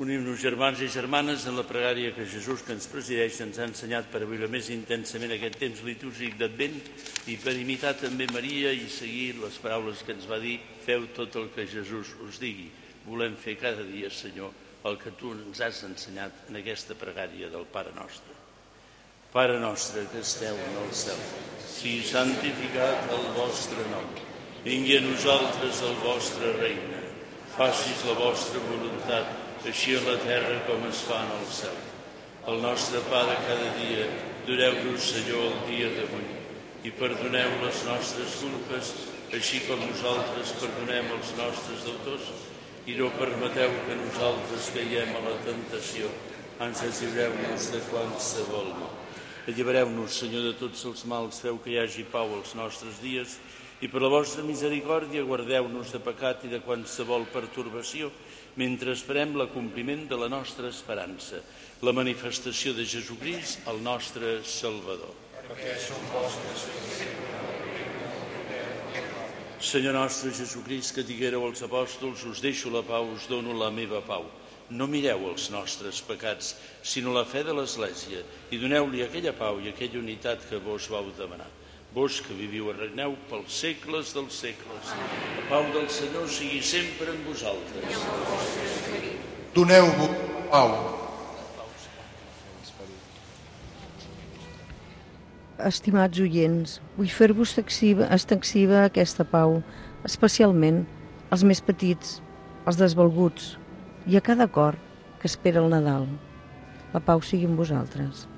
Unim-nos, germans i germanes, en la pregària que Jesús, que ens presideix, ens ha ensenyat per viure més intensament aquest temps litúrgic d'Advent i per imitar també Maria i seguir les paraules que ens va dir: feu tot el que Jesús us digui. Volem fer cada dia, Senyor, el que tu ens has ensenyat en aquesta pregària del Pare Nostre. Pare nostre que esteu en el cel, sigui santificat el vostre nom. Vingui a nosaltres el vostre regne. Facis la vostra voluntat, així a la terra com es fa en el cel. El nostre pa de cada dia, doneu-nos, Senyor, el dia d'avui, i perdoneu les nostres culpes, així com nosaltres perdonem els nostres deutors, i no permeteu que nosaltres caiguem a la tentació, ans lliureu-nos de qualsevol mal. Allibereu-nos, Senyor, de tots els mals, feu que hi hagi pau als nostres dies, i per la vostra misericòrdia guardeu-nos de pecat i de qualsevol pertorbació, mentre esperem l'acompliment de la nostra esperança, la manifestació de Jesucrist, el nostre Salvador. Senyor nostre Jesucrist, que diguéreu als apòstols: us deixo la pau, us dono la meva pau. No mireu els nostres pecats, sinó la fe de l'Església, i doneu-li aquella pau i aquella unitat que vos vau demanar. Vos que viviu i regneu pels segles dels segles. La pau del Senyor sigui sempre amb vosaltres. Doneu-vos pau. Estimats oients, vull fer-vos extensiva aquesta pau, especialment als més petits, als desvalguts i a cada cor que espera el Nadal. La pau sigui amb vosaltres.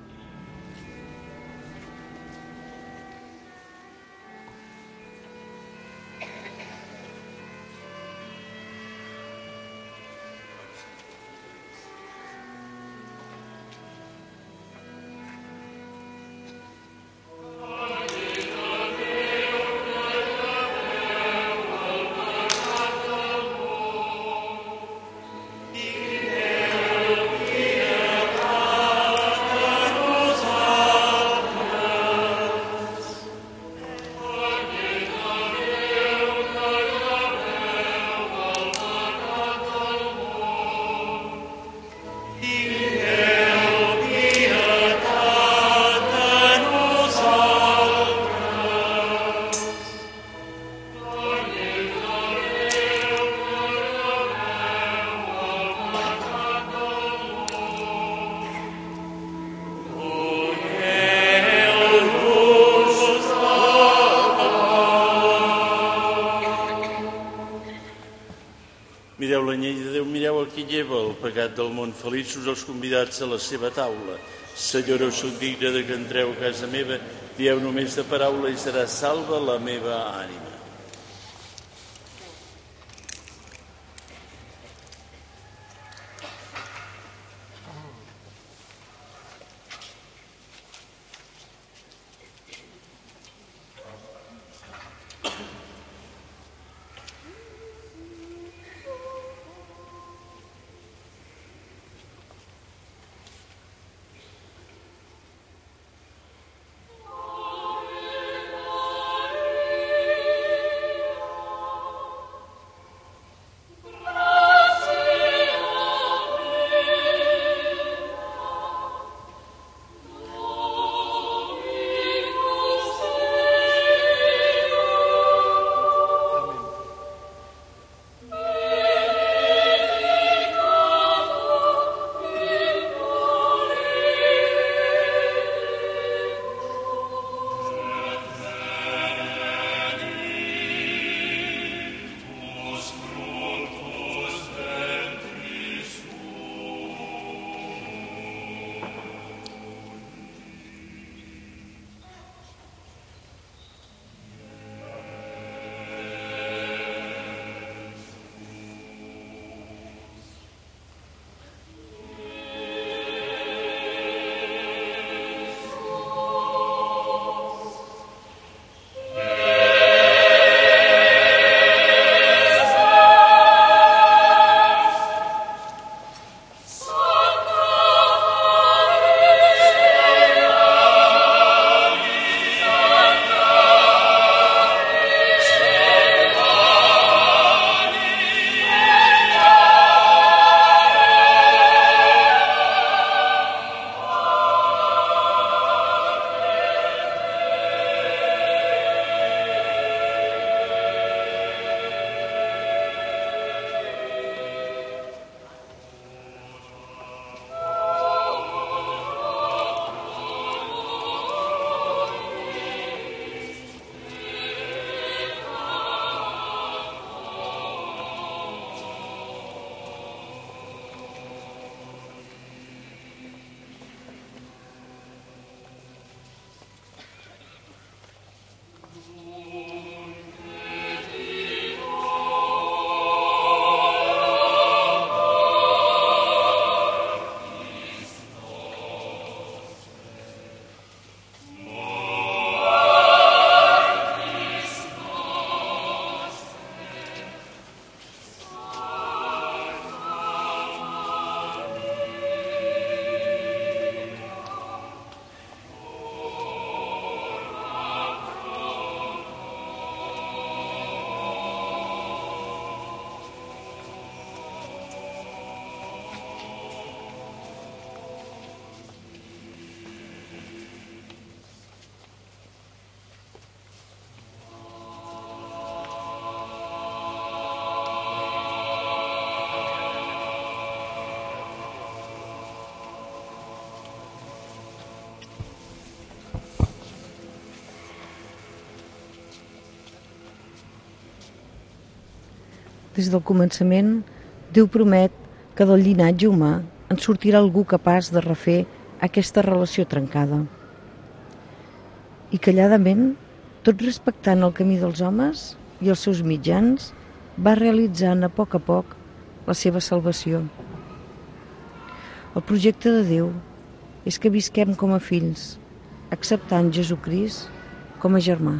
Mireu l'anyell de Déu, mireu el que lleva el pecat del món. Feliços els convidats a la seva taula. Senyor, no soc digne de que entreu a casa meva. Dieu només de paraula i serà salva la meva ànima. Des del començament, Déu promet que del llinatge humà en sortirà algú capaç de refer aquesta relació trencada. I calladament, tot respectant el camí dels homes i els seus mitjans, va realitzant a poc la seva salvació. El projecte de Déu és que visquem com a fills, acceptant Jesucrist com a germà.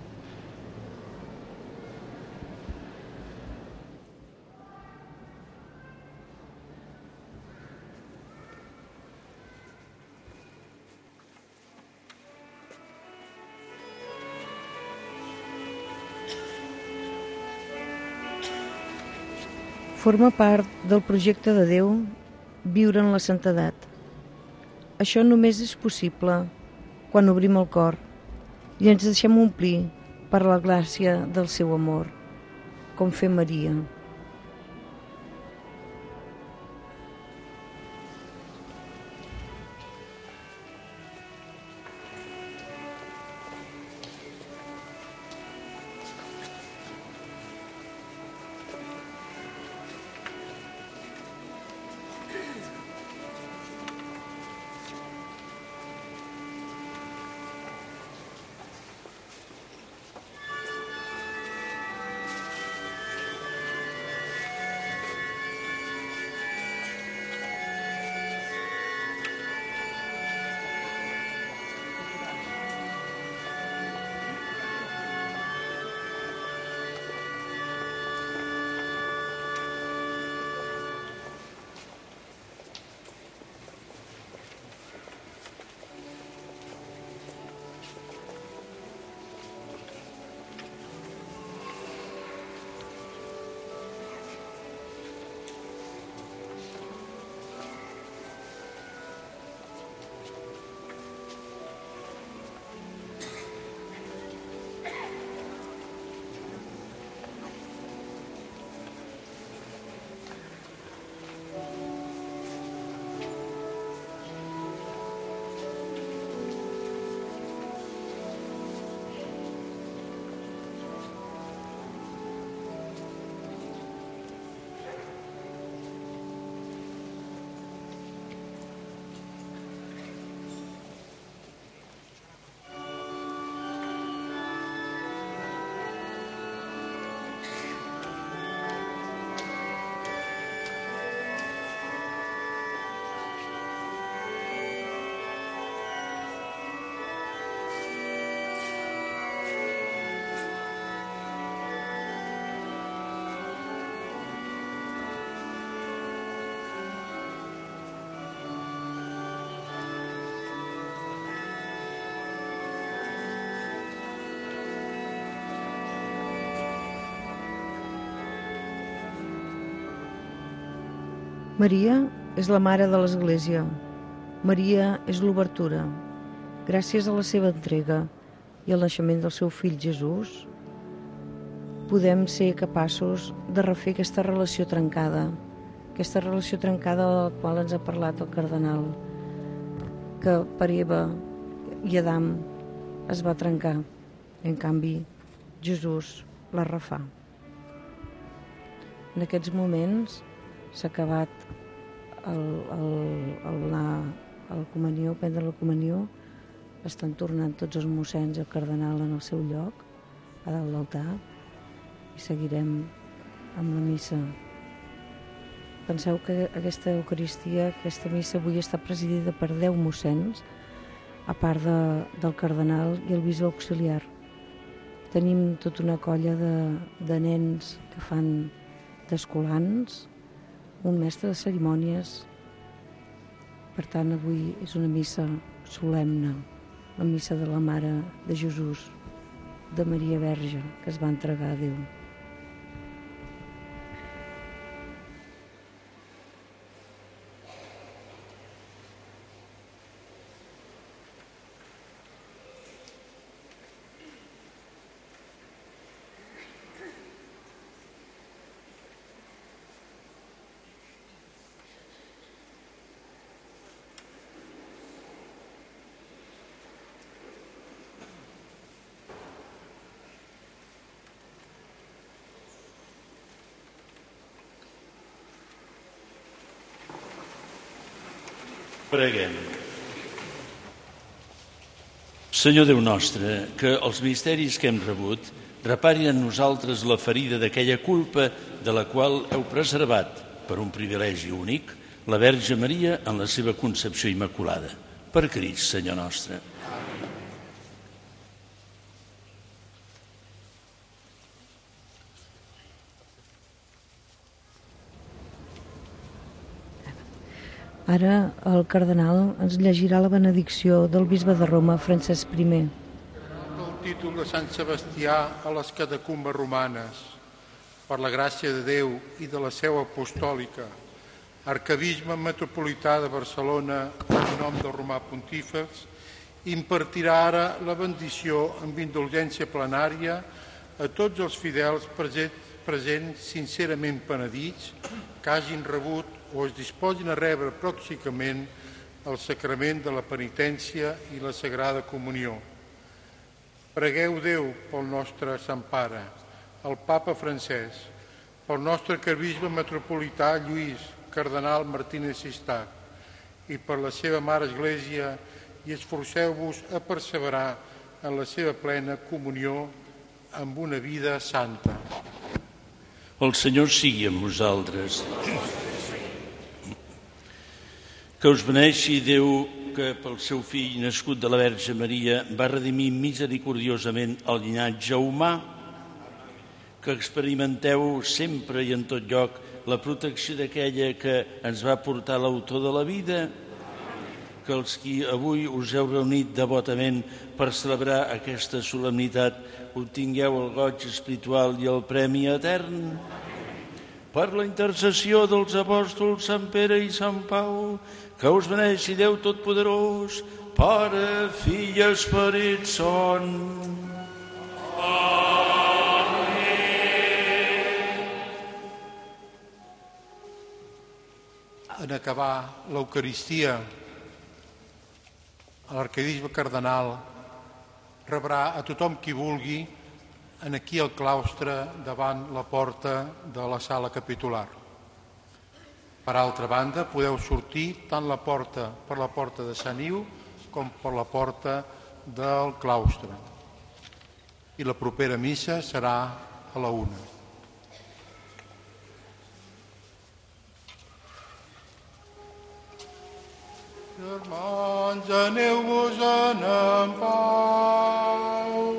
Forma part del projecte de Déu viure en la santedat. Això només és possible quan obrim el cor i ens deixem omplir per la gràcia del seu amor, com fer Maria. Maria és la mare de l'Església. Maria és l'obertura. Gràcies a la seva entrega i al naixement del seu fill Jesús, podem ser capaços de refer aquesta relació trencada de la qual ens ha parlat el cardenal, que per Eva i Adam es va trencar. En canvi, Jesús la refà. En aquests moments s'ha acabat anar a la comunió, prendre la comunió. Estan tornant tots els mossens i el cardenal en el seu lloc, a dalt l'altar, i seguirem amb la missa. Penseu que aquesta Eucaristia, aquesta missa avui està presidida per 10 mossens, a part del cardenal i el bisbe auxiliar. Tenim tota una colla de nens que fan d'escolans, un mestre de cerimònies. Per tant, avui és una missa solemne, la missa de la Mare de Jesús, de Maria Verge, que es va entregar a Déu. Preguem. Senyor Déu nostre, que els misteris que hem rebut reparin en nosaltres la ferida d'aquella culpa de la qual heu preservat, per un privilegi únic, la Verge Maria en la seva concepció immaculada. Per Crist, Senyor nostre. Ara el cardenal ens llegirà la benedicció del bisbe de Roma, Francesc I. El títol de Sant Sebastià a les catacumbes romanes, per la gràcia de Déu i de la seu apostòlica, Arquebisbe Metropolità de Barcelona, en nom del Romà Pontífex, impartirà ara la bendició amb indulgència plenària a tots els fidels presents sincerament penedits que hagin rebut o es disposin a rebre pròximament el sacrament de la penitència i la Sagrada Comunió. Pregueu Déu pel nostre Sant Pare, el Papa Francesc, pel nostre arquebisbe metropolità Lluís, cardenal Martínez Sistac, i per la seva Mare Església, i esforceu-vos a perseverar en la seva plena comunió amb una vida santa. El Senyor sigui amb vosaltres. Que us beneixi Déu, que pel seu fill nascut de la Verge Maria va redimir misericordiosament el llinatge humà, que experimenteu sempre i en tot lloc la protecció d'aquella que ens va portar l'autor de la vida, que els qui avui us heu reunit devotament per celebrar aquesta solemnitat obtingueu el goig espiritual i el premi etern. Per la intercessió dels apòstols Sant Pere i Sant Pau, que us beneixi Déu Totpoderós, Pare, Fill i Esperit Sant. En acabar l'Eucaristia, l'arquebisbe cardenal rebrà a tothom qui vulgui aquí al claustre davant la porta de la sala capitular. Per altra banda, podeu sortir tant per la porta de Sant Iu com per la porta del claustre. I la propera missa serà a la 1. Germans, aneu-vos-en en pau.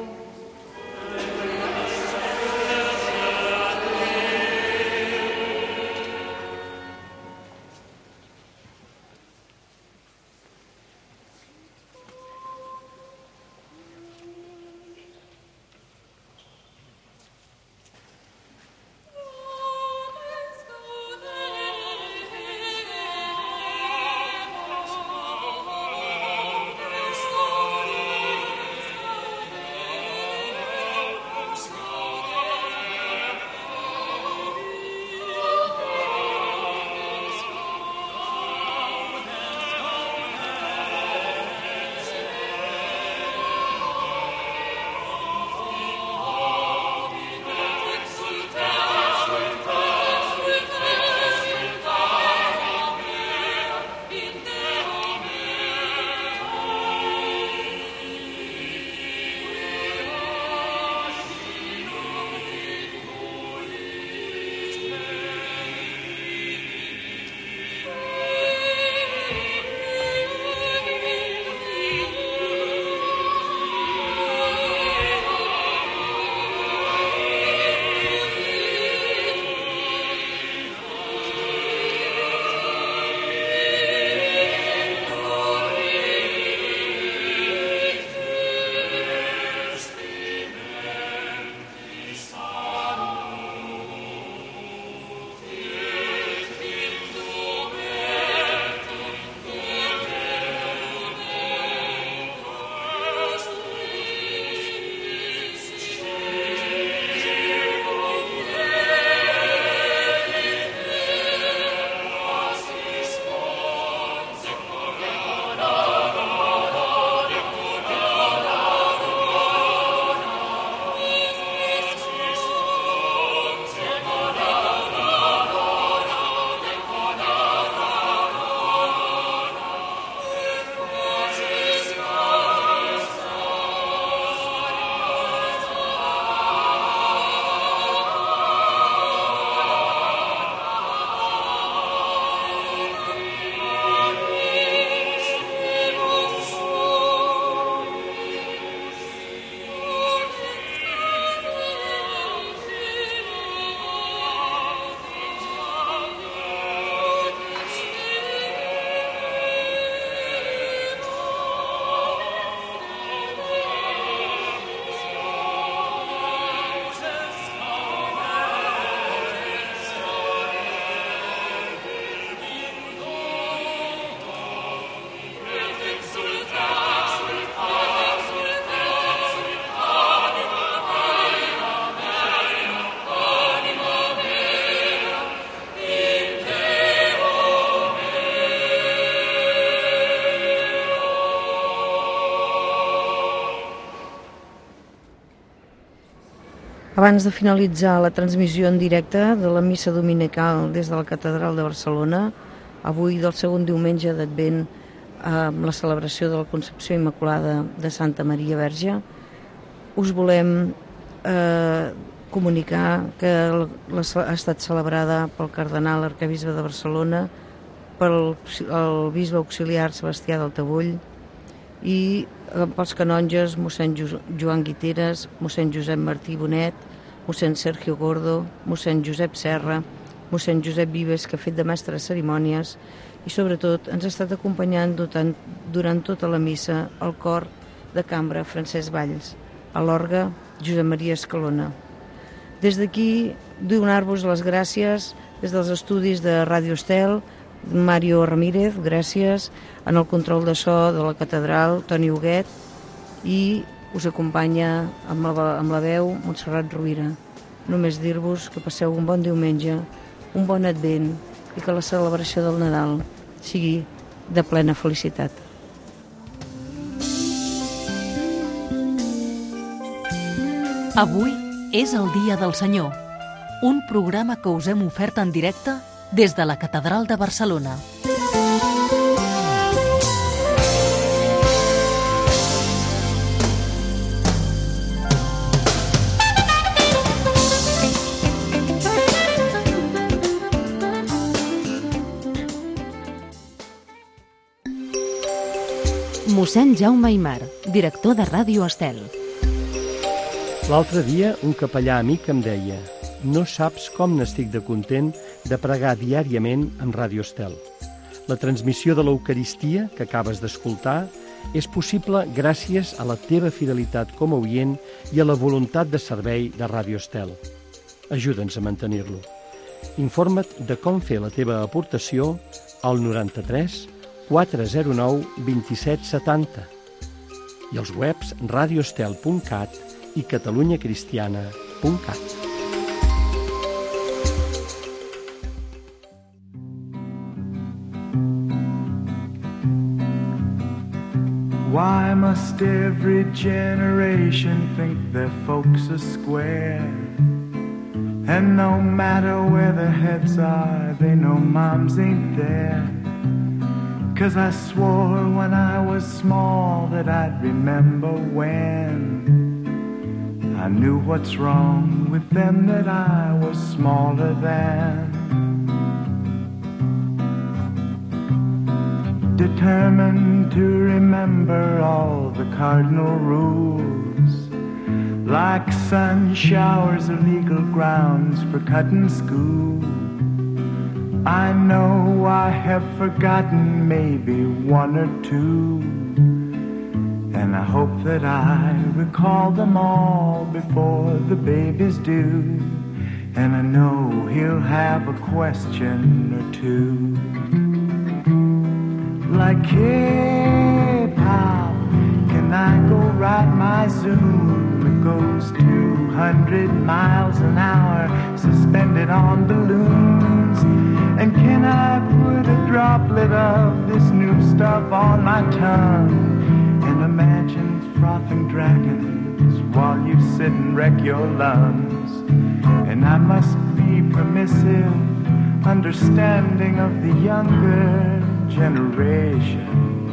Abans de finalitzar la transmissió en directe de la missa dominical des de la Catedral de Barcelona, avui del segon diumenge d'Advent, amb la celebració de la Concepció Immaculada de Santa Maria Verge, us volem comunicar que ha estat celebrada pel cardenal arquebisbe de Barcelona, pel bisbe auxiliar Sebastià del Tabull i pels canonges mossèn Joan Guiteres, mossèn Josep Martí Bonet, mossèn Sergio Gordo, mossèn Josep Serra, mossèn Josep Vives, que ha fet de mestre de cerimònies, i sobretot ens ha estat acompanyant durant tota la missa el cor de cambra Francesc Valls, a l'orgue Josep Maria Escalona. Des d'aquí, donar-vos les gràcies des dels estudis de Ràdio Estel, Mario Ramírez, gràcies, en el control de so de la catedral, Toni Huguet, i us acompanya amb la veu Montserrat Rovira. Només dir-vos que passeu un bon diumenge, un bon Advent i que la celebració del Nadal sigui de plena felicitat. Avui és el Dia del Senyor, un programa que us hem ofert en directe des de la Catedral de Barcelona. Mossèn Jaume Aimar, director de Ràdio Estel. L'altre dia un capellà amic em deia: no saps com n'estic de content de pregar diàriament amb Ràdio Estel. La transmissió de l'Eucaristia que acabes d'escoltar és possible gràcies a la teva fidelitat com a oient i a la voluntat de servei de Ràdio Estel. Ajuda'ns a mantenir-lo. Informa't de com fer la teva aportació al 93 409 2770 i als webs radioestel.cat i catalunyacristiana.cat. Why must every generation think their folks are square? And no matter where their heads are, they know moms ain't there. 'Cause I swore when I was small that I'd remember when I knew what's wrong with them that I was smaller than. Determined to remember all the cardinal rules, like sun showers are legal grounds for cutting school. I know I have forgotten maybe one or two, and I hope that I recall them all before the babies do. And I know he'll have a question or two, like, hey, pal, can I go ride my Zoom? It goes 200 miles an hour, suspended on balloons. And can I put a droplet of this new stuff on my tongue and imagine frothing dragons while you sit and wreck your lungs? And I must be permissive, understanding of the younger generation.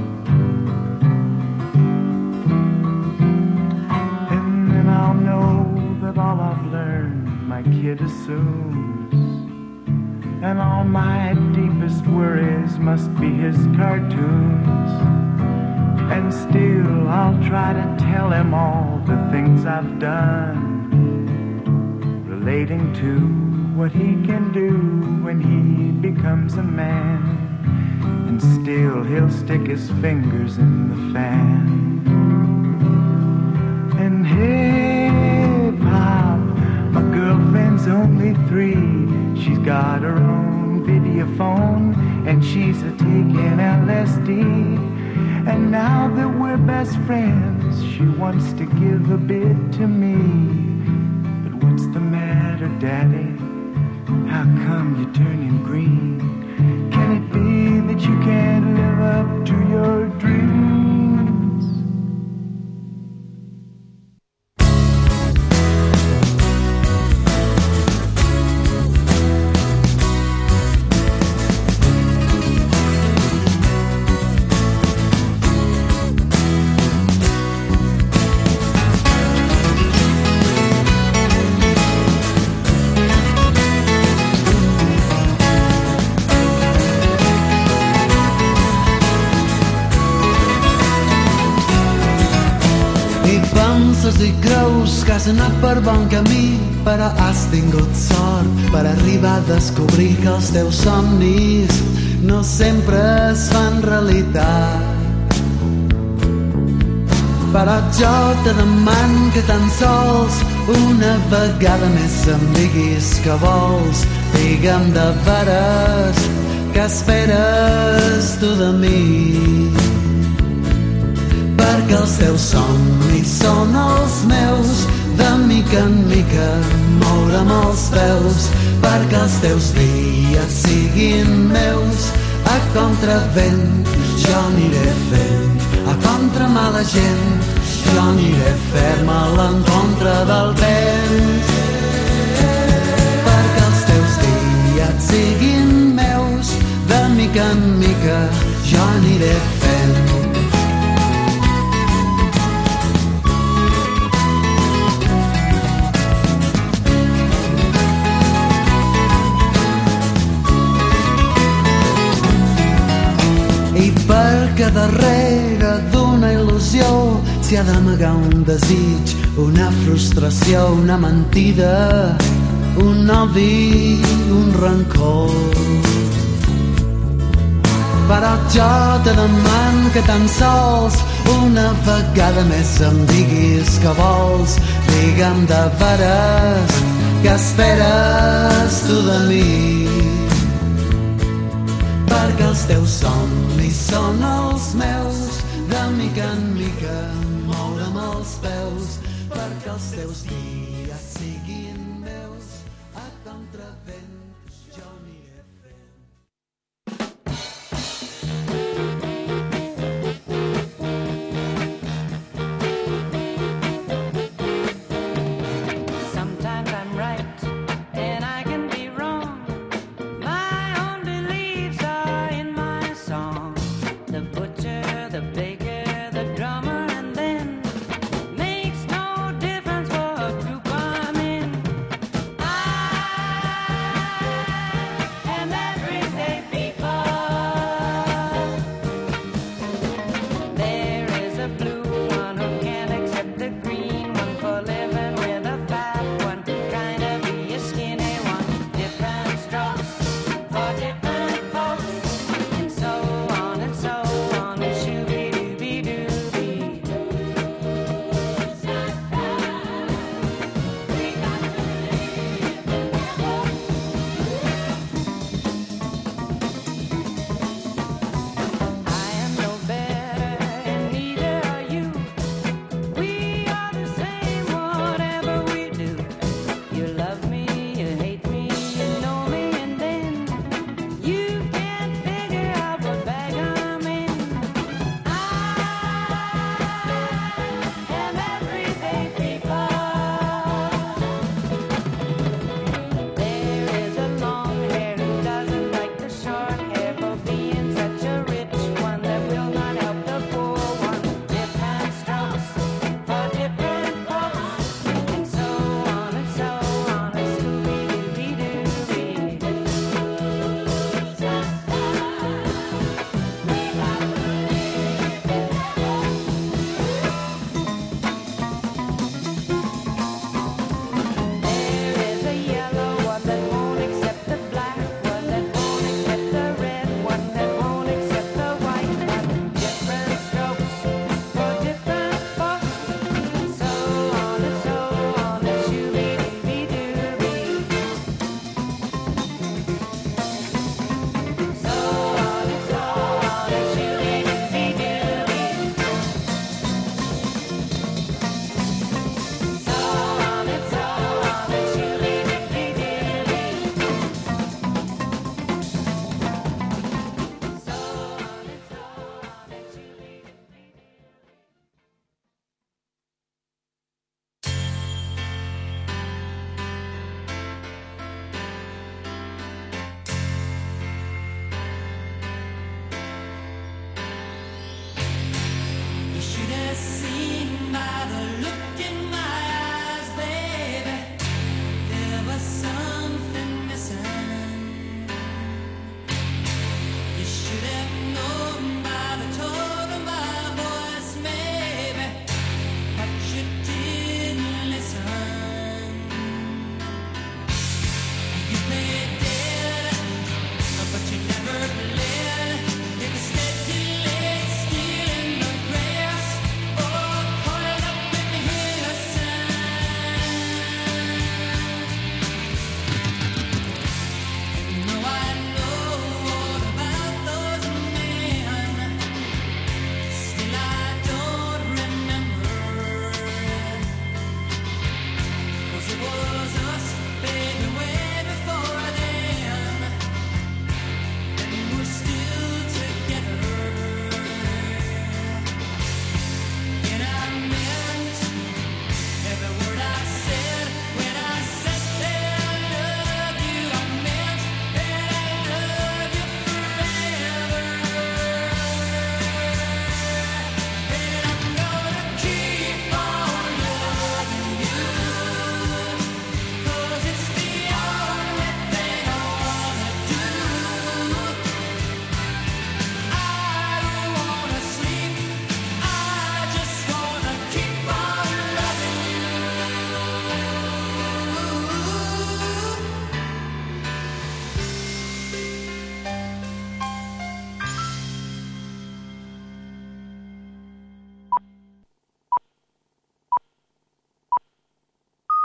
And then I'll know that all I've learned my kid assumes, and all my deepest worries must be his cartoons. And still I'll try to tell him all the things I've done, relating to what he can do when he becomes a man. And still he'll stick his fingers in the fan. And hey, Pop, my girlfriend's only 3. She's got her own videophone, and she's a-taking LSD. And now that we're best friends, she wants to give a bit to me. But what's the matter, Daddy? How come you're turning green? Can it be that you can't live up to your dreams? has anat per bon camí, però has tingut sort per arribar a descobrir que els teus somnis no sempre es fan realitat. Però jo te demano que tan sols una vegada més em diguis que vols. Digue'm de veres què esperes tu de mi, perquè els teus somnis són els meus, de mica en mica moure'm els peus, perquè els teus dies siguin meus. A contravent jo aniré fent, a contra mala gent jo aniré ferm a l'encontre del vent, perquè els teus dies siguin meus, de mica en mica jo aniré fent. I perquè darrere d'una il·lusió s'hi ha d'amagar un desig, una frustració, una mentida, un odi, un rancor. Però jo te demano que tan sols una vegada més em diguis que vols. Digue'm de veres què esperes tu de mi, perquè els teus somnis són els meus, de mica en mica moure'm els peus, perquè els teus dies siguin